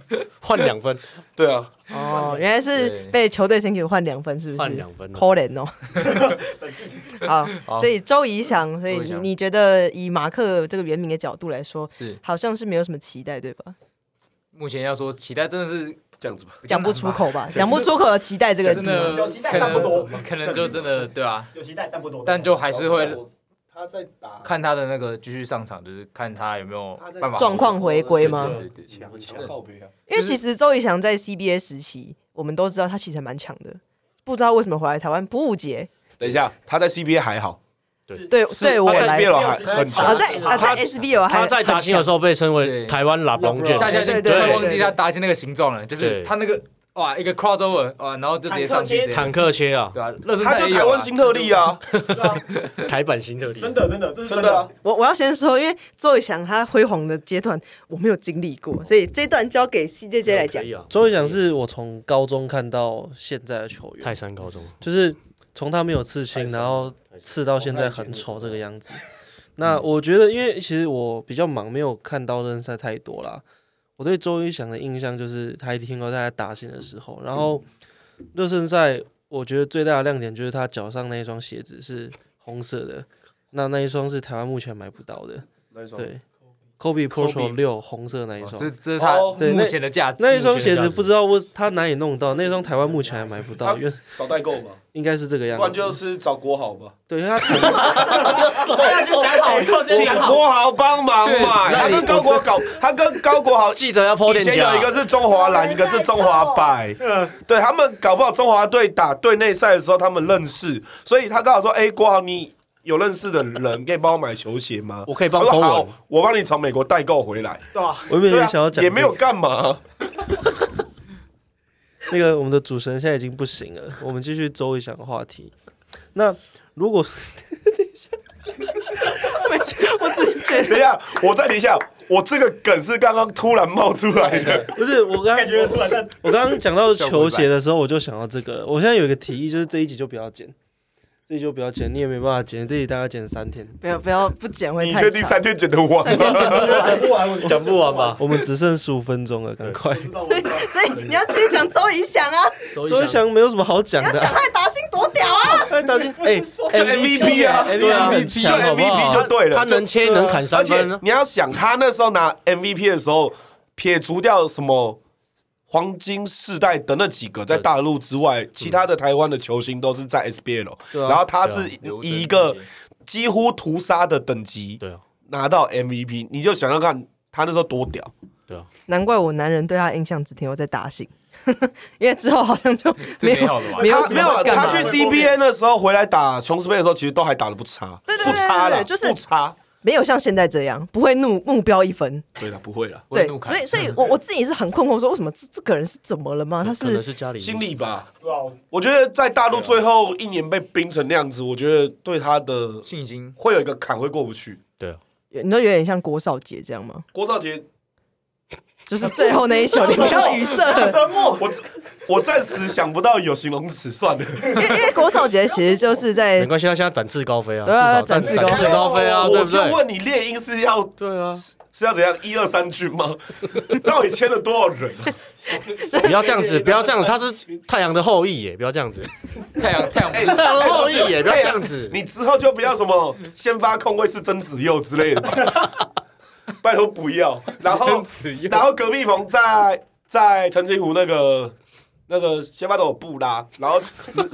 换2分。 对啊， 哦，原来是被球队先给换2分，是不是？ 换2分， 可怜哦。好，所以周怡翔，所以你觉得以马克这个原名的角度来说，好像是没有什么期待，对吧？ 目前要说期待真的是这样子吧， 讲不出口吧？讲不出口的期待这个字， 有期待但不多， 可能就真的对啊， 有期待但不多， 但就还是会他在打， 看他的那个继续上场，就是看他有没有办法状况回归吗？ 对， 强靠背啊。 因为其实周怡翔在 CBA 时期，我们都知道他其实蛮强的，不知道为什么回来台湾不务节。 等一下，他在 CBA 还好。 对我来 SBL 还很强， 在 SBL 他在达兴的时候被称为台湾拉龙卷， 大家对忘记他达兴那个形状了，就是他那个哇一个 crossover 哇，然后就直接上去坦克切啊， 对啊， 他就台湾新特利啊， 台版新特利， 真的啊！ 我要先说，因为周怡翔他辉煌的阶段我没有经历过，所以这段交给 CJJ 来讲。 周怡翔是我从高中看到现在的球员， 泰山高中就是从他没有刺青，然后刺到现在很丑这个样子。那我觉得，因为其实我比较忙，没有看到热身赛太多啦。我对周怡翔的印象就是他一停留在打线的时候，然后热身赛我觉得最大的亮点就是他脚上那一双鞋子是红色的，那一双是台湾目前买不到的。对 ，Kobe Pro 6红色那一双， 这是他目前的价值。 那一双鞋子不知道他哪里弄到，那双台湾目前还买不到，因为找代购吧。 应该是这个样子， 不然就是找国豪吧。 对，他先讲好， 国豪帮忙买。他跟高国豪记者要 po 店家， 以前有一个是中华蓝，一个是中华白。对他们搞不好中华队打队内赛的时候他们认识，所以他刚好说：“哎，国豪你有认识的人可以帮我买球鞋吗？ 我可以帮我好，我帮你从美国代购回来。” 对啊， 我也想要讲， 也没有干嘛。 那个我们的主持人现在已经不行了，我们继续周怡翔的话题。那如果我只是觉得， 等一下，我再等一下，我这个梗是刚刚突然冒出来的， 不是我刚感觉出来，但我刚刚讲到球鞋的时候，我就想到这个。我现在有一个提议，就是这一集就不要剪。这集就不要剪，你也没办法剪，这集大概剪3天。 不剪会太长。 你确定3天剪得完吗？ 讲不完吧？ 我们只剩15分钟了，赶快。 所以你要继续讲周怡翔啊。 周怡翔没有什么好讲的。 你要讲他打星多屌啊！ 他打星就 MVP 啊 ，MVP 就 MVP 就对了。 他能切能砍3分。 而且你要想，他那时候拿 MVP 的时候，撇除掉什么黄金世代的那几个在大陆之外，其他的台湾的球星都是在 SBL，然后他是以一个几乎屠杀的等级拿到 MVP， 你就想想看他那时候多屌。 对啊， 难怪我男人对他印象只停留在打星，因为之后好像就没有他去 CBA 的时候回来打琼斯杯的时候，其实都还打得不差，不差了，就是不差。 没有像现在这样，不会目标1分。 对了，不会了。 对，所以我自己是很困惑，说为什么这个人是怎么了吗？他可能是家里心理吧。我觉得在大陆最后1年被冰成那样子，我觉得对他的信心会有一个坎会过不去。 对啊， 你都有点像郭少杰这样吗？ 郭少杰就是最后那一球，你不要语塞。 我暂时想不到有形容词，算了。 因为郭少杰其实就是在没关系，他现在展翅高飞啊， 对啊，展翅高飞啊，对不对？ 我就问你，猎鹰是要对啊， 是要怎样1、2、3军吗？到底签了多少人啊？ 不要这样子，不要这样子，他是太阳的后裔耶，不要这样子。 太阳的后裔耶，不要这样子。 你之后就不要什么先发控卫是曾子佑之类的吧。拜托不要，然后隔壁棚在澄清湖那个先发都有布拉，然后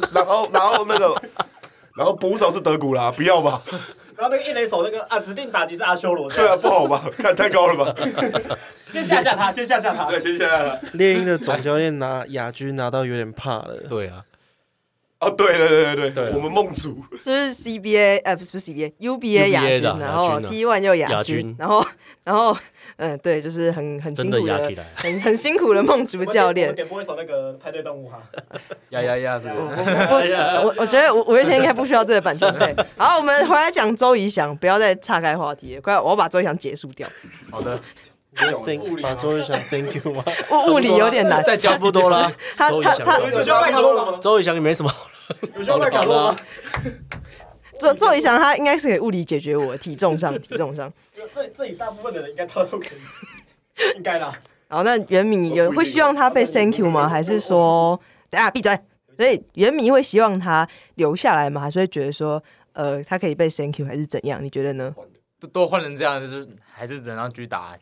捕手是德古拉，不要吧。 然后那个一垒手那个指定打击是阿修罗。 对啊，不好吧？看太高了吧？ 先吓吓他。 对，先吓他。 猎鹰的总教练拿亚军拿到有点怕了。 对啊。 哦，对，我们梦族就是 CBA， 不是 CBA，UBA 亚军，然后 T1 又亚军，然后对，就是很辛苦的，很辛苦的梦族教练。 我点播一首那个派对动物哈。 呀，是不是？ 我觉得5月天应该不需要这个版权费。好，我们回来讲周怡翔，不要再岔开话题了，快，我要把周怡翔结束掉。 好的。 把周怡翔 Thank you 吗？ 物理有点难， 再讲不多了。周怡翔也没什么。 有需要麦卡洛吗？ 周怡翔他应该是可以物理解决我体重上。 这里大部分的人应该他都可以，应该啦。 好，那原迷会希望他被 thank you 吗？还是说等下闭嘴？所以原迷会希望他留下来吗？还是会觉得说他可以被 thank you 还是怎样？你觉得呢？ 都换成这样，就是还是只能让继续打，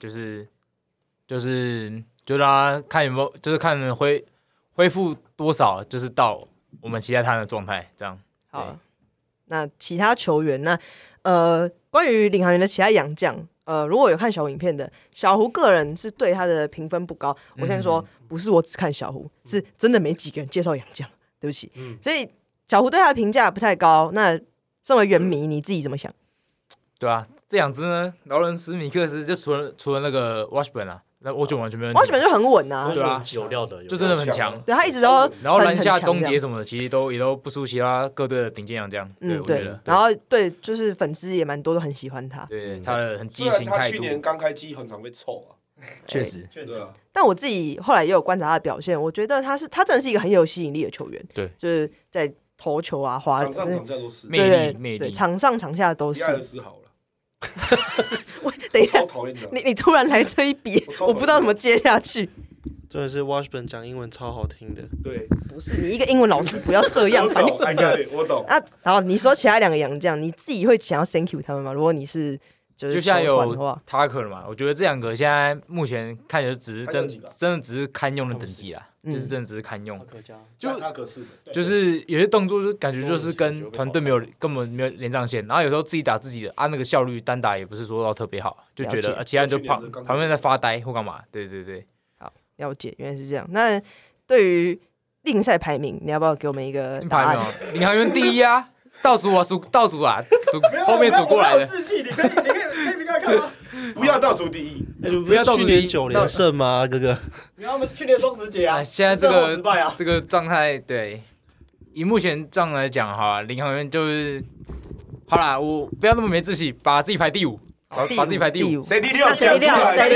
就让他看有没有，就是看能恢复多少，就是到我们期待他的状态这样。 好，那其他球员那关于领航员的其他洋将，如果有看小胡影片的，小胡个人是对他的评分不高。我先说，不是我只看小胡，是真的没几个人介绍洋将，对不起。所以小胡对他的评价不太高。那身为原迷，你自己怎么想？ 对啊，这两支呢，劳伦斯、米克斯就除了那个 Washburn 啊，那我就完全没问题。 Washburn 就很稳啊， 对啊，有料的， 就真的很强。 对他一直都然后篮下终结什么的，其实也都不输其他各队的顶尖洋将。对，我觉得。 然后对，就是粉丝也蛮多，都很喜欢他。 对，他的很激情态度。 他去年刚开机很常被臭啊。 确实。 但我自己后来也有观察他的表现，我觉得他真的是一个很有吸引力的球员。 对， 就是在投球啊、滑， 场上场下都是魅力， 对，场上场下都是。 比尔斯好了。 等一下，你突然来这一笔，我不知道怎么接下去。 真的是 Washburn 讲英文超好听的。 对， 不是你一个英文老师，不要这样，烦死了。 我懂。 啊，然后你说其他两个洋将，你自己会想要 thank you 他们吗？如果你是就像有 Tucker 嘛，我觉得这两个现在目前看起来只是真的只是堪用的等级啦，就是真的只是堪用。就是有些动作就感觉就是跟团队根本没有连上线，然后有时候自己打自己的啊，那个效率单打也不是说到特别好，就觉得其他人就旁边在发呆或干嘛。对， 好，了解，原来是这样。那对于例行赛排名，你要不要给我们一个答案？ 领航员第一啊。倒数啊，后面数过来的。 自信，你可以看吗？ 不要倒数第一， 不要倒数第一9连胜吗，哥哥？ 你看我们去年双十节啊， 现在这个状态，对，以目前这样来讲，哈，领航员就是好啦，我不要那么没志气，把自己排第5，把自己排第5， 谁第6？ 谁第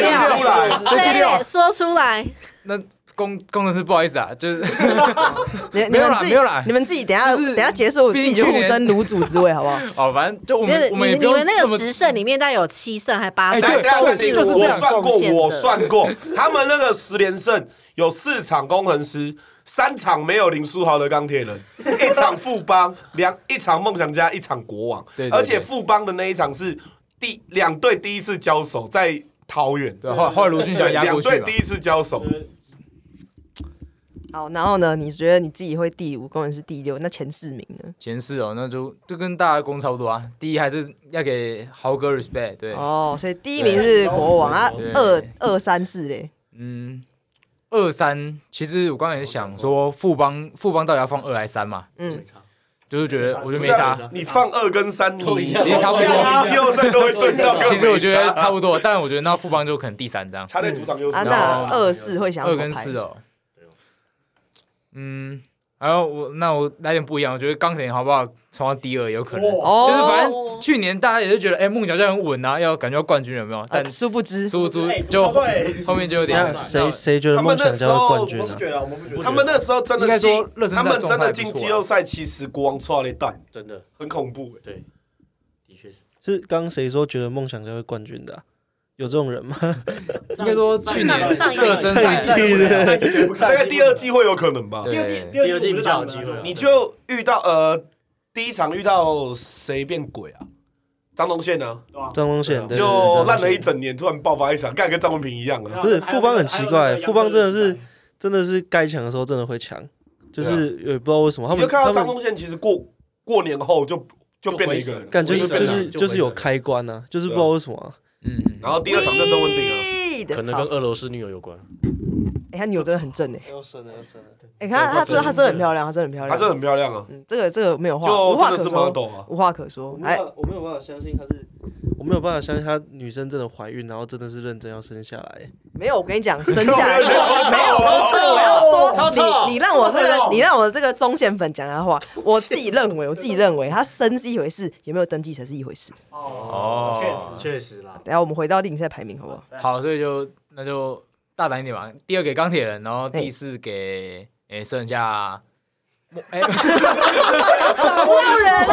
6？谁说出来？ 那。工程师不好意思啊，就是没有啦，你们自己等下结束，自己就互争卤主之位，好不好？ 哦，反正就我们你们那个10胜里面，大概有7胜还8胜， 我算过，他们那个10连胜有4场工程师，3场没有林书豪的钢铁人，1场富邦，1场梦想家，1场国王，而且富邦的那一场是2队第一次交手，在桃园， 对，后来卢俊祥压过去嘛， 2队第一次交手。 好，然后呢？你觉得你自己会第5，工程师第6，那前4名呢？ 前4哦，那就跟大家攻差不多啊。第1还是要给豪哥 respect， 对。 哦，所以第1名是国王啊，2、3、4嘞。 2、3，其实我刚才也想说富邦到底要放2还是3嘛？就是觉得我觉得没差。 你放2跟3，你其实差不多， 季后赛都会对到。 其实我觉得差不多，但我觉得那富邦就可能第3这样。 差在主场优势。 那2、4会想要 2跟4哦。然后我来点不一样，我觉得钢铁人好不好冲到第2有可能，就是反正去年大家也是觉得，梦想家很稳啊，感觉要冠军有没有？但殊不知就后面就有点谁觉得梦想家会冠军呢？ 他们那时候真的应该说他们真的进季后赛，其实国王错了一蛋， 真的很恐怖。 对，的确是。 是刚谁说觉得梦想家会冠军的？有这种人吗？ 应该说去年热身赛大概第2季会有可能吧。 第二季比较有机会。 你就遇到第1场遇到谁变鬼啊？张宗宪啊， 张宗宪就烂了一整年，突然爆发一场，干跟张文平一样啊。 不是富邦很奇怪，富邦真的是该强的时候真的会强，就是也不知道为什么他们就看到张宗宪其实过年后就变了一个人， 感就是有开关啊，就是不知道为什么。 然后第2场就郑文鼎可能跟俄罗斯女友有关。 他女友真的很正要生了。 他真的很漂亮，她真的很漂亮啊。 这个没有话， 就真的是 model 啊， 无话可说。 我没有办法相信她女生真的怀孕，然后真的是认真要生下来。 没有，我跟你讲，生下来没有，不是我要说，你让我这个中线粉讲的话，我自己认为，他生是一回事，有没有登记才是一回事。 确实啦。 等下我们回到例行赛排名好不好？ 好，所以那就大胆一点吧。第2给钢铁人，然后第4给剩下找到人，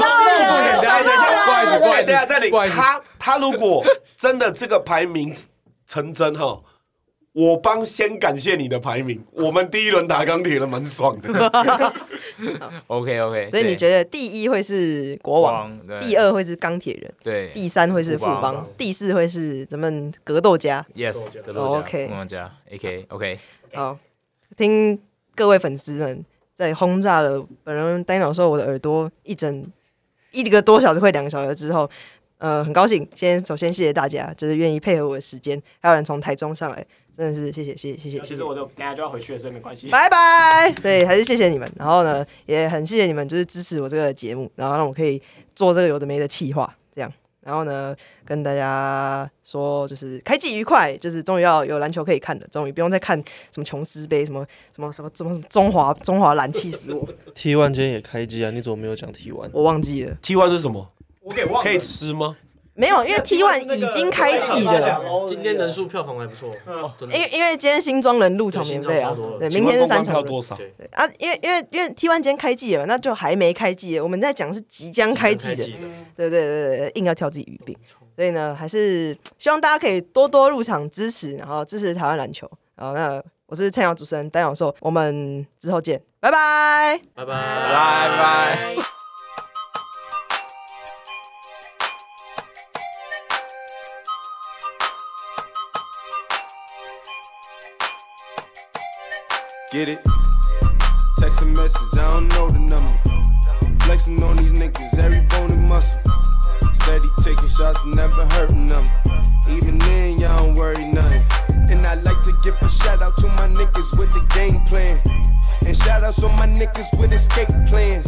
不好意思， 他如果真的这个排名成真哈， 我帮先感谢你的排名，我们第一轮打钢铁人蛮爽的。 OK， 所以你觉得第一会是国王，第二会是钢铁人， 对， 第三会是富邦，第四会是咱们格斗家。 Yes， 格斗家 ，OK。 好，听各位粉丝们在轰炸了本人呆鸟兽我的耳朵1个多小时，快2个小时之后，很高兴。首先谢谢大家，就是愿意配合我的时间，还有人从台中上来，真的是谢谢。 其实我等一下就要回去了，所以没关系。 拜拜。对，还是谢谢你们。然后呢，也很谢谢你们，就是支持我这个节目，然后让我可以做这个有的没的企划，这样。然后呢，跟大家说，就是开季愉快，就是终于要有篮球可以看的，终于不用再看什么琼斯杯，什么中华蓝，气死我。 T1 今天也开季啊，你怎么没有讲 T1？ 我忘记了。 T1 是什么？ 我给忘了。 可以吃吗？ 没有，因为 T1 已经开季了。 今天人数票房还不错， 因为今天新庄人入场免费啊，对，明天是3场票多少？ 对啊，因为 T1 今天开季了，那就还没开季，我们在讲是即将开季的，对，硬要挑自己语病，所以呢，还是希望大家可以多多入场支持，然后支持台湾篮球。好，那我是菜鸟主持人呆鸟兽，我们之后见，拜拜， 拜拜。 Get it? Text a message, I don't know the number. Flexing on these niggas, every bone and muscle. Steady taking shots, never hurting them. Even then, y'all don't worry nothing. And I like to give a shout out to my niggas with the game plan. And shout outs on my niggas with escape plans.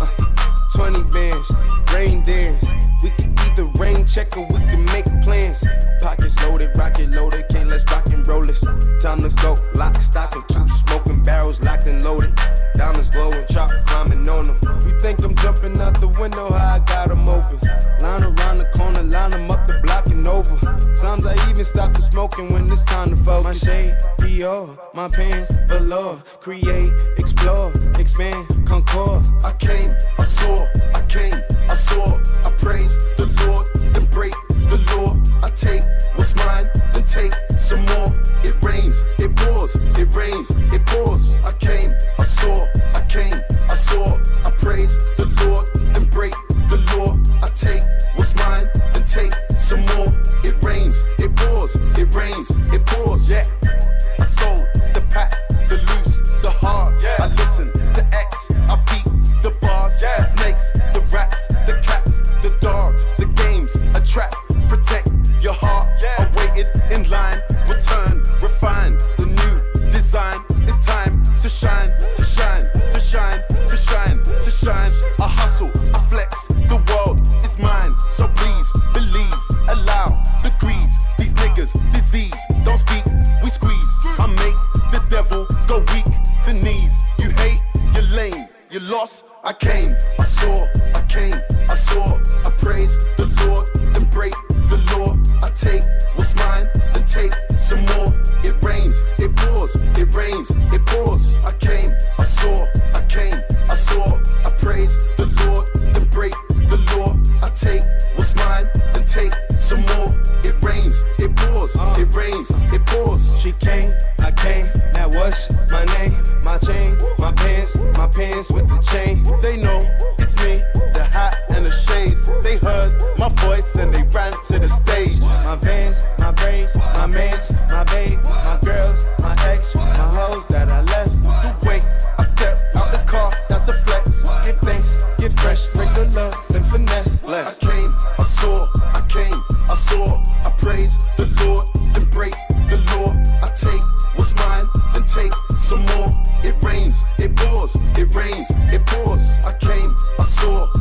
20 bands, rain dance. We can either rain check or we can make plans. Pockets loaded, rocket loaded, can't let's rock and roll this. Time to go, lock, stock, and 2 smoking barrels locked and loaded. Diamonds glowing, chop climbing on them. You think I'm jumping out the window, how I got them open. Line around the corner, line them up the block and over. Sometimes I even stop the smoking when it's time to focus. My shade, Dior, my pants, velour. Create, explore, expand, concord. I came, I saw, I came, I saw. I praise the Lord, then break the law. I take what's mine, then take some more. It rains, it pours, it rains, it pours. I came, I saw, I came, I saw. I praise the Lord, then break the law. I take what's mine, then take some more. It rains, it pours, it rains, it pours. Yeah, I sold the pack, the loose, the hard. Yeah, I listen to X, I beat the bars. Yeah, the snakes, the rats, the cats, the dogs, the games, a trap. Protect your heart. Yeah. I waited in line, return, refine the new design. It's time to shine, to shine, to shine, to shine, to shine. I hustle, I flex, the world is mine. So please believe, allow the grease. These niggas, disease, don't speak, we squeeze. I make the devil go weak, the knees. You hate, you're lame, you lost. I came, I saw, I came, I saw. I praise the Lord, then break the law. I take what's mine, then take some more. It rains, it pours, it rains, it pours. I came, I saw, I came, I saw. I praise the Lord, then break the law. I take what's mine, then take some more. It rains, it pours, it rains, it pours. She came, I came, now what's my name? My chain, my pants with the chain. They know it's me, the hat and the shades. They heard my voice and they ran to the stage. My vans, my braids, my mans, my babe, my girls, my ex, my hoes that I left. You wait, I step out the car, that's a flex. Give thanks, get fresh, raise the love, then finesse. Bless. I came, I saw, I came, I saw. I praise the Lord, then break the law. I take what's mine, then take some more. It rains, it pours, it rains, it pours. I came, I saw.